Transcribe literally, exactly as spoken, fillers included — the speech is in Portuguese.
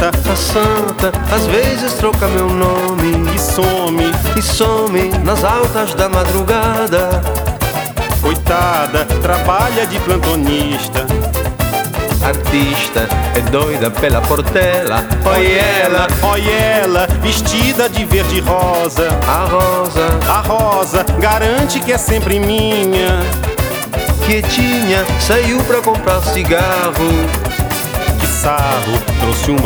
santa, a santa, às vezes troca meu nome que some, e some nas altas da madrugada. coitada, trabalha de plantonista. Artista, é doida pela Portela. Oi ela, olha ela, vestida de verde rosa. a rosa, A rosa garante que é sempre minha. quietinha, saiu pra comprar cigarro. Que sarro, trouxe uma